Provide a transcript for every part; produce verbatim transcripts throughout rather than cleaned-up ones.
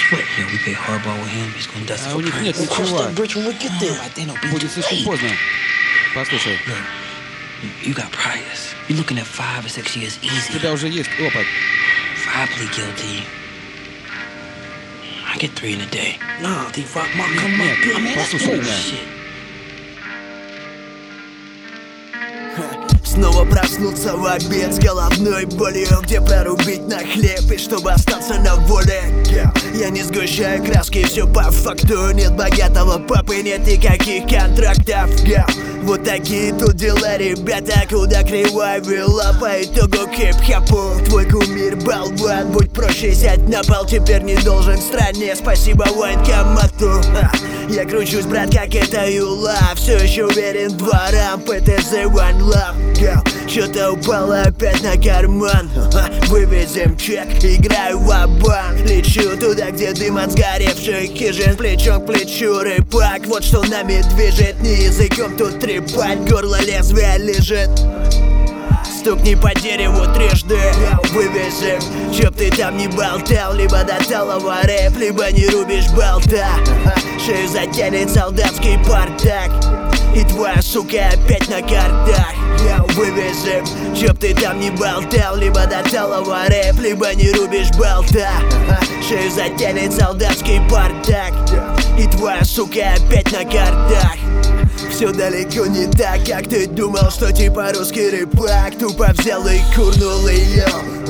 sweat. Yeah, we play hardball with him. He's gonna dust А for у них нет practice. ничего. Будет Будет слишком поздно. Послушай, You got priors. You're looking at five or six years у easy. тебя уже есть опыт. If I plead guilty, I get three in a day. Nah, D-Rock, Mark, come Нет, on, bitch. Man, that's послушай меня. Shit. Снова проснуться в обед с головной болью, где прорубить на хлеб и чтобы остаться на воле. Yeah. Я не сгущаю краски, все по факту. Нет богатого папы, нет никаких контрактов. Yeah. Вот такие тут дела, ребята, куда кривая вела по итогу хип-хопу. Твой кумир болван, будь проще, сядь на пол. Теперь не должен в стране, спасибо военкомату. Ха. Я кручусь, брат, как это юла. Все еще уверен, два рампы, тэ зэ One Love. Что-то упало опять на карман. Ха, вывезем чек, играю в ва-банк. Лечу туда, где дым от сгоревших хижин. Плечом к плечу рыбак. Вот что нами движет. Не языком тут трепать, горло лезвия лежит. Стукни по дереву трижды, вывезем. Чтоб ты там не болтал, либо до талого рэп, либо не рубишь болта. Шею затянет солдатский бардак, и твоя сука опять на картах. Я вывезем. Чтоб ты там не болтал, либо до талого рэп, либо не рубишь болта. Шею затянет солдатский бардак, и твоя сука опять на картах. Все далеко не так, как ты думал, что типа русский рэпак. Тупо взял и курнул ее.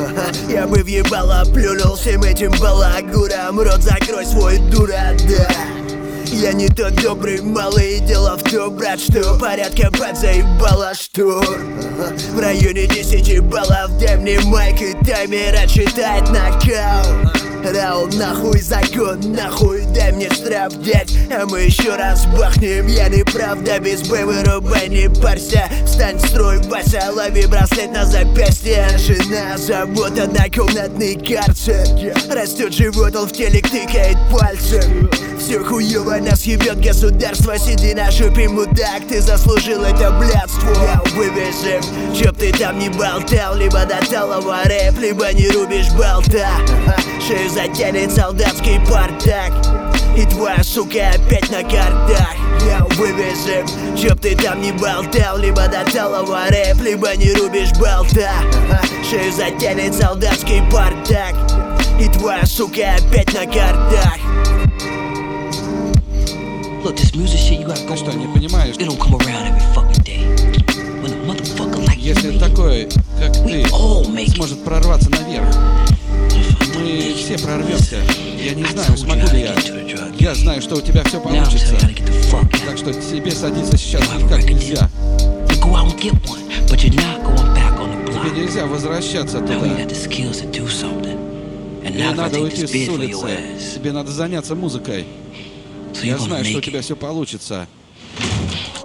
Я бы въебало плюнул всем этим балагурам. Рот закрой свой, дура, да. Я не тот добрый малый, дело в том, брат, что порядка подзаебало штур. В районе десяти баллов, дай мне майк и таймер отсчитает нокаут. Раунд нахуй, закон нахуй, дай мне штраф, дядь, а мы еще раз бахнем. Я не прав, да без Б вырубай, не парься. Встань в строй, Вася, лови браслет на запястье. Жена, завод, однокомнатный карцер. Растет живот, он в телек тыкает пальцем. Все хуёво, нас ебет государство. Сиди на шупе, мудак, ты заслужил это блядство. Я вывезем. Чтоб ты там не болтал, либо до талого рэп, либо не рубишь болта. Шею затянет солдатский бардак, и твоя сука опять на картах. Я вывезем. Чтоб ты там не болтал, либо до талого рэп, либо не рубишь болта. Шею затянет солдатский бардак, и твоя сука опять на картах. Look, this music shit you got Ты going что, не on, понимаешь? it don't come around every fucking day. When a motherfucker like you Если make it, такой, как we ты, all make it. сможет прорваться наверх, мы все прорвемся. Я не знаю, смогу ли я. Я знаю, что у тебя все Now I'm telling you получится. how to get the fuck out. Так что тебе садиться сейчас никак нельзя. You go out and get one, but you're not going back on the Тебе block. нельзя возвращаться Now we туда. got the skills to do something. And Тебе now if I надо take уйти this с bid for your улицы. ass, Тебе надо заняться музыкой. so you're Я gonna знаю, что у make тебя it. все получится.